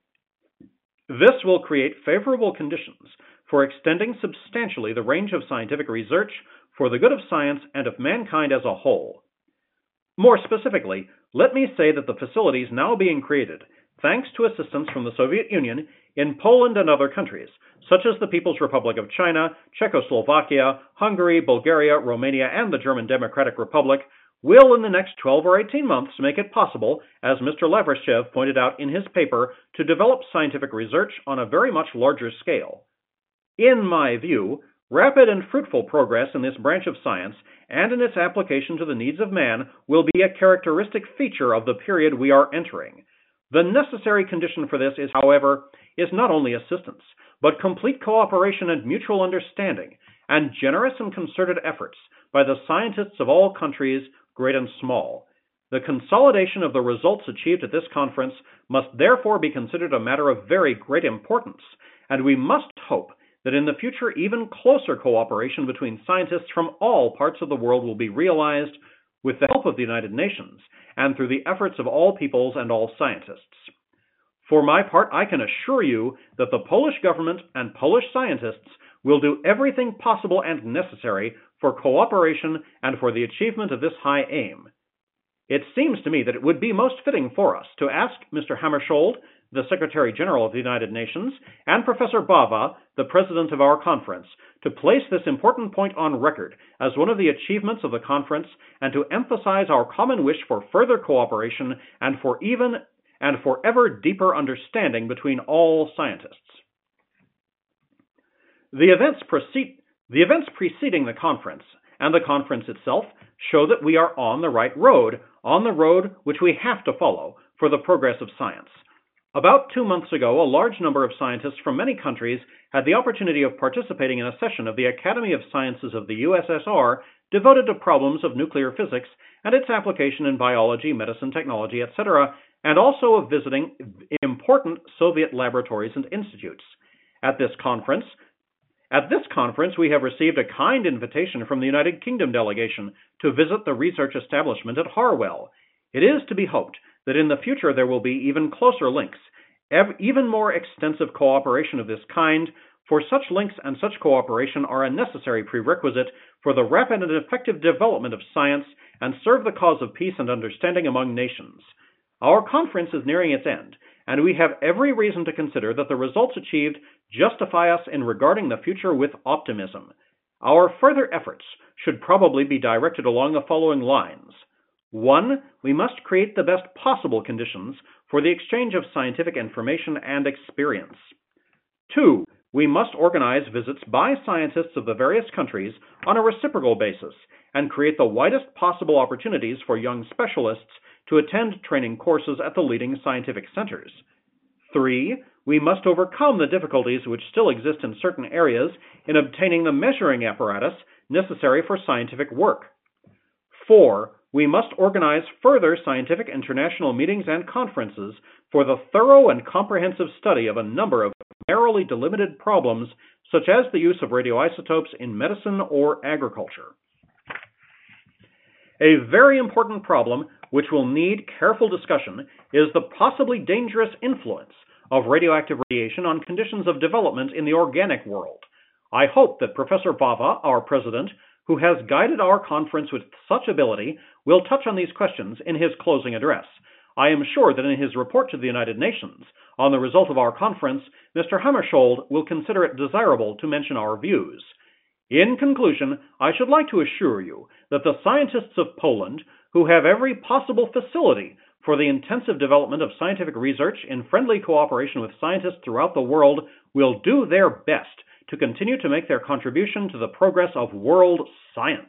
This will create favorable conditions for extending substantially the range of scientific research for the good of science and of mankind as a whole. More specifically, let me say that the facilities now being created, thanks to assistance from the Soviet Union, in Poland and other countries, such as the People's Republic of China, Czechoslovakia, Hungary, Bulgaria, Romania, and the German Democratic Republic, will in the next 12 or 18 months make it possible, as Mr. Lavrashev pointed out in his paper, to develop scientific research on a very much larger scale. In my view, rapid and fruitful progress in this branch of science and in its application to the needs of man will be a characteristic feature of the period we are entering. The necessary condition for this is, however, not only assistance, but complete cooperation and mutual understanding, and generous and concerted efforts by the scientists of all countries, great and small. The consolidation of the results achieved at this conference must therefore be considered a matter of very great importance, and we must hope that in the future even closer cooperation between scientists from all parts of the world will be realized with the help of the United Nations and through the efforts of all peoples and all scientists. For my part, I can assure you that the Polish government and Polish scientists will do everything possible and necessary for cooperation and for the achievement of this high aim. It seems to me that it would be most fitting for us to ask Mr. Hammarskjöld, the Secretary General of the United Nations, and Professor Bava, the President of our conference, to place this important point on record as one of the achievements of the conference and to emphasize our common wish for further cooperation and for ever deeper understanding between all scientists. The events preceding the conference and the conference itself show that we are on the right road, on the road which we have to follow for the progress of science. About 2 months ago, a large number of scientists from many countries had the opportunity of participating in a session of the Academy of Sciences of the USSR devoted to problems of nuclear physics and its application in biology, medicine, technology, etc., and also of visiting important Soviet laboratories and institutes. At this conference, we have received a kind invitation from the United Kingdom delegation to visit the research establishment at Harwell. It is to be hoped that in the future there will be even closer links, even more extensive cooperation of this kind, for such links and such cooperation are a necessary prerequisite for the rapid and effective development of science and serve the cause of peace and understanding among nations. Our conference is nearing its end, and we have every reason to consider that the results achieved justify us in regarding the future with optimism. Our further efforts should probably be directed along the following lines. 1. We must create the best possible conditions for the exchange of scientific information and experience. 2. We must organize visits by scientists of the various countries on a reciprocal basis and create the widest possible opportunities for young specialists to attend training courses at the leading scientific centers. 3. We must overcome the difficulties which still exist in certain areas in obtaining the measuring apparatus necessary for scientific work. 4. We must organize further scientific international meetings and conferences for the thorough and comprehensive study of a number of narrowly delimited problems such as the use of radioisotopes in medicine or agriculture. A very important problem which will need careful discussion is the possibly dangerous influence of radioactive radiation on conditions of development in the organic world. I hope that Professor Bava, our president, who has guided our conference with such ability, will touch on these questions in his closing address. I am sure that in his report to the United Nations on the result of our conference, Mr. Hammarskjöld will consider it desirable to mention our views. In conclusion, I should like to assure you that the scientists of Poland, who have every possible facility for the intensive development of scientific research in friendly cooperation with scientists throughout the world, will do their best to continue to make their contribution to the progress of world science.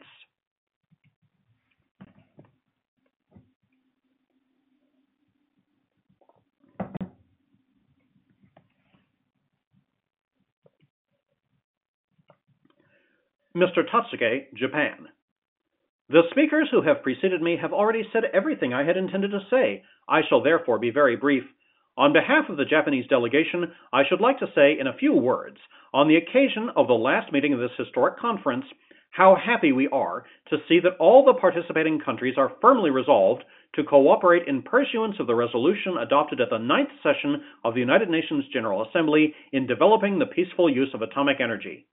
Mr. Tatsuke, Japan. The speakers who have preceded me have already said everything I had intended to say. I shall therefore be very brief. On behalf of the Japanese delegation, I should like to say in a few words, on the occasion of the last meeting of this historic conference, how happy we are to see that all the participating countries are firmly resolved to cooperate in pursuance of the resolution adopted at the 9th session of the United Nations General Assembly in developing the peaceful use of atomic energy.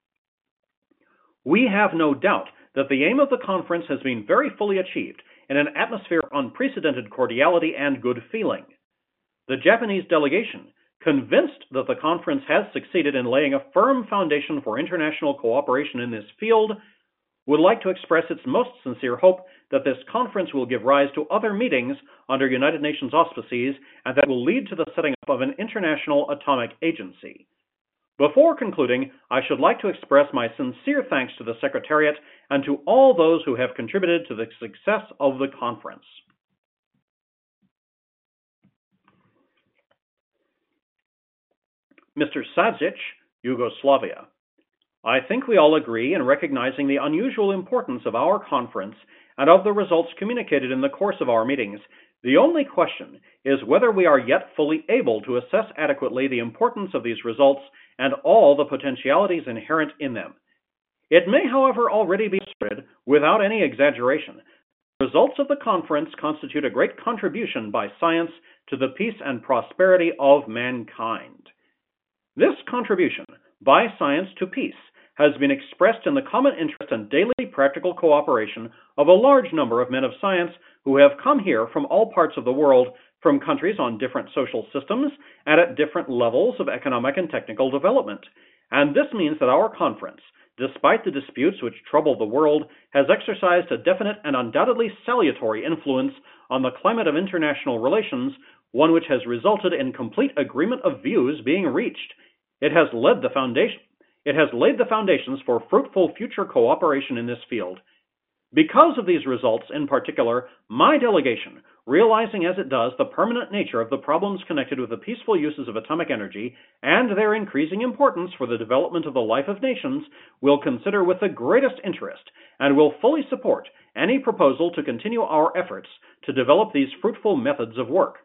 We have no doubt that the aim of the conference has been very fully achieved in an atmosphere of unprecedented cordiality and good feeling. The Japanese delegation, convinced that the conference has succeeded in laying a firm foundation for international cooperation in this field, would like to express its most sincere hope that this conference will give rise to other meetings under United Nations auspices and that will lead to the setting up of an international atomic agency. Before concluding, I should like to express my sincere thanks to the Secretariat and to all those who have contributed to the success of the conference. Mr. Sadzic, Yugoslavia. I think we all agree in recognizing the unusual importance of our conference and of the results communicated in the course of our meetings. The only question is whether we are yet fully able to assess adequately the importance of these results and all the potentialities inherent in them. It may, however, already be asserted, without any exaggeration, the results of the conference constitute a great contribution by science to the peace and prosperity of mankind. This contribution by science to peace has been expressed in the common interest and daily practical cooperation of a large number of men of science who have come here from all parts of the world, from countries on different social systems and at different levels of economic and technical development. And this means that our conference, despite the disputes which trouble the world, has exercised a definite and undoubtedly salutary influence on the climate of international relations, one which has resulted in complete agreement of views being reached. It has laid the foundations for fruitful future cooperation in this field. Because of these results in particular, my delegation, realizing as it does the permanent nature of the problems connected with the peaceful uses of atomic energy and their increasing importance for the development of the life of nations, will consider with the greatest interest and will fully support any proposal to continue our efforts to develop these fruitful methods of work.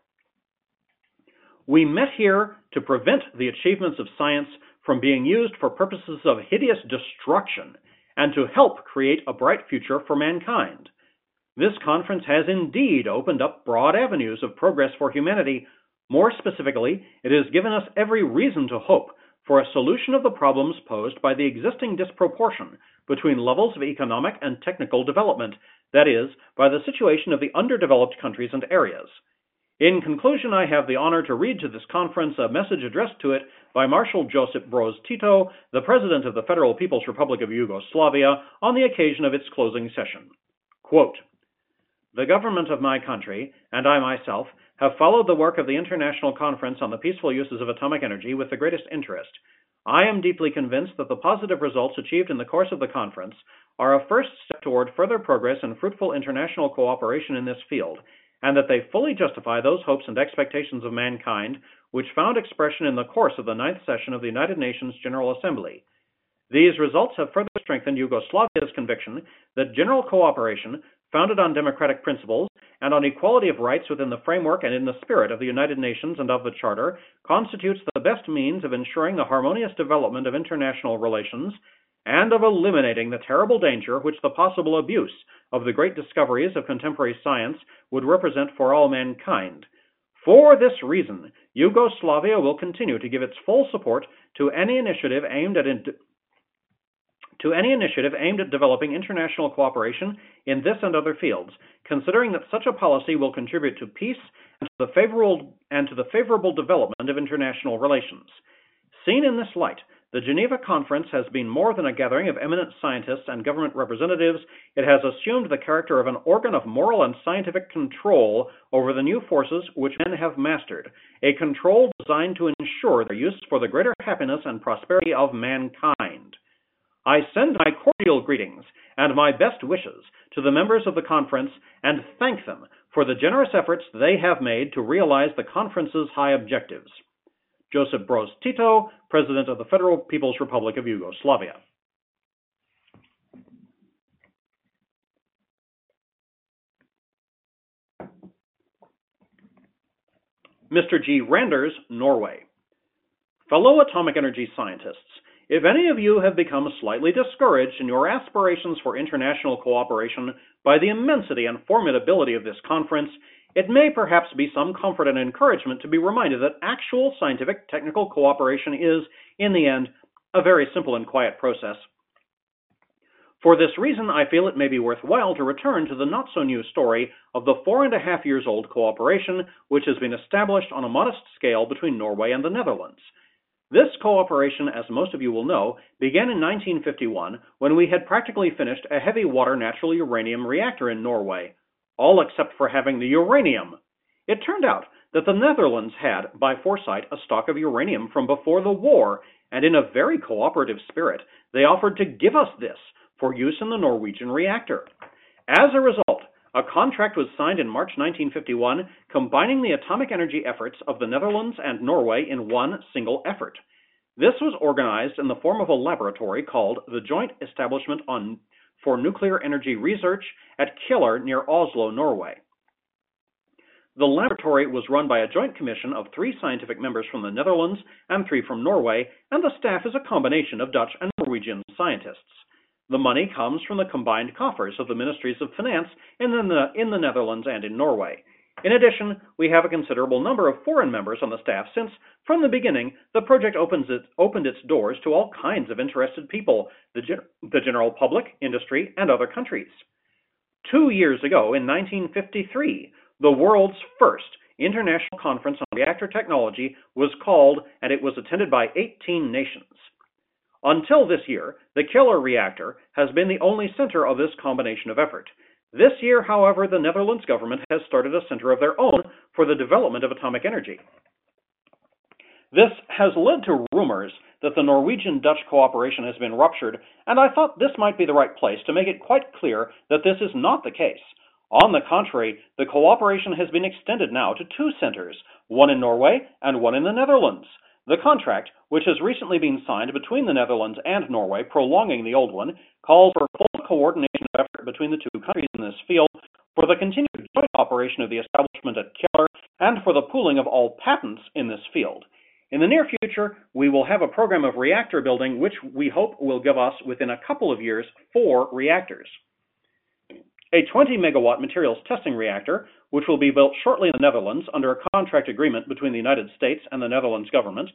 We met here to prevent the achievements of science from being used for purposes of hideous destruction and to help create a bright future for mankind. This conference has indeed opened up broad avenues of progress for humanity. More specifically, it has given us every reason to hope for a solution of the problems posed by the existing disproportion between levels of economic and technical development, that is, by the situation of the underdeveloped countries and areas. In conclusion, I have the honor to read to this conference a message addressed to it by Marshal Josip Broz Tito, the President of the Federal People's Republic of Yugoslavia, on the occasion of its closing session. Quote, "The government of my country, and I myself, have followed the work of the International Conference on the Peaceful Uses of Atomic Energy with the greatest interest. I am deeply convinced that the positive results achieved in the course of the conference are a first step toward further progress and fruitful international cooperation in this field, and that they fully justify those hopes and expectations of mankind which found expression in the course of the 9th session of the United Nations General Assembly. These results have further strengthened Yugoslavia's conviction that general cooperation, founded on democratic principles and on equality of rights within the framework and in the spirit of the United Nations and of the Charter, constitutes the best means of ensuring the harmonious development of international relations and of eliminating the terrible danger which the possible abuse of the great discoveries of contemporary science would represent for all mankind. For this reason, Yugoslavia will continue to give its full support to any initiative aimed at developing international cooperation in this and other fields, considering that such a policy will contribute to peace and to the favorable development of international relations. Seen in this light, the Geneva Conference has been more than a gathering of eminent scientists and government representatives. It has assumed the character of an organ of moral and scientific control over the new forces which men have mastered, a control designed to ensure their use for the greater happiness and prosperity of mankind. I send my cordial greetings and my best wishes to the members of the conference and thank them for the generous efforts they have made to realize the conference's high objectives. Josip Broz Tito, President of the Federal People's Republic of Yugoslavia. Mr. G. Randers, Norway. Fellow atomic energy scientists, if any of you have become slightly discouraged in your aspirations for international cooperation by the immensity and formidability of this conference, it may perhaps be some comfort and encouragement to be reminded that actual scientific technical cooperation is, in the end, a very simple and quiet process. For this reason, I feel it may be worthwhile to return to the not-so-new story of the 4.5 years old cooperation which has been established on a modest scale between Norway and the Netherlands. This cooperation, as most of you will know, began in 1951 when we had practically finished a heavy water natural uranium reactor in Norway, all except for having the uranium. It turned out that the Netherlands had, by foresight, a stock of uranium from before the war, and in a very cooperative spirit, they offered to give us this for use in the Norwegian reactor. As a result, a contract was signed in March 1951, combining the atomic energy efforts of the Netherlands and Norway in one single effort. This was organized in the form of a laboratory called the Joint Establishment for Nuclear Energy Research at Kjeller near Oslo, Norway. The laboratory was run by a joint commission of 3 scientific members from the Netherlands and 3 from Norway, and the staff is a combination of Dutch and Norwegian scientists. The money comes from the combined coffers of the Ministries of Finance in the Netherlands and in Norway. In addition, we have a considerable number of foreign members on the staff since, from the beginning, the project opened its doors to all kinds of interested people, the general public, industry, and other countries. 2 years ago, in 1953, the world's first international conference on reactor technology was called, and it was attended by 18 nations. Until this year, the Kjeller reactor has been the only center of this combination of effort. This year, however, the Netherlands government has started a center of their own for the development of atomic energy. This has led to rumors that the Norwegian-Dutch cooperation has been ruptured, and I thought this might be the right place to make it quite clear that this is not the case. On the contrary, the cooperation has been extended now to 2 centers, one in Norway and one in the Netherlands. The contract, which has recently been signed between the Netherlands and Norway, prolonging the old one, calls for full coordination of effort between the 2 countries in this field, for the continued joint operation of the establishment at Kjeller, and for the pooling of all patents in this field. In the near future, we will have a program of reactor building which we hope will give us, within a couple of years, 4 reactors. A 20-megawatt materials testing reactor, which will be built shortly in the Netherlands under a contract agreement between the United States and the Netherlands government.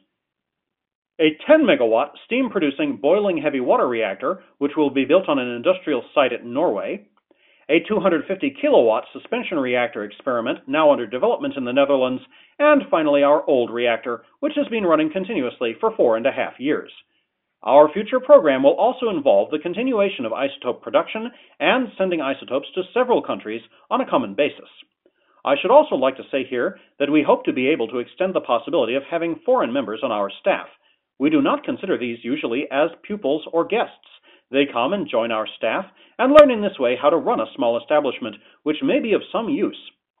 A 10-megawatt steam-producing boiling heavy water reactor, which will be built on an industrial site in Norway. A 250-kilowatt suspension reactor experiment, now under development in the Netherlands. And finally, our old reactor, which has been running continuously for 4.5 years. Our future program will also involve the continuation of isotope production and sending isotopes to several countries on a common basis. I should also like to say here that we hope to be able to extend the possibility of having foreign members on our staff. We do not consider these usually as pupils or guests. They come and join our staff and learn in this way how to run a small establishment, which may be of use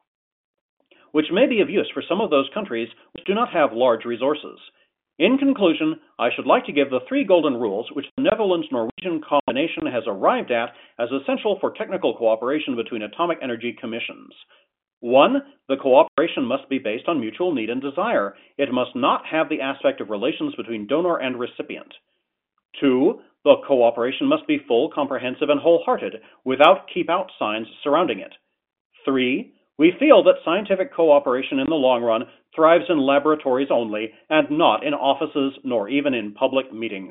for some of those countries which do not have large resources. In conclusion, I should like to give the 3 golden rules which the Netherlands-Norwegian combination has arrived at as essential for technical cooperation between atomic energy commissions. 1. The cooperation must be based on mutual need and desire. It must not have the aspect of relations between donor and recipient. 2. The cooperation must be full, comprehensive, and wholehearted, without keep-out signs surrounding it. 3. We feel that scientific cooperation in the long run thrives in laboratories only, and not in offices nor even in public meetings.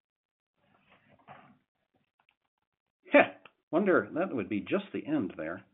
Wonder, that would be just the end there.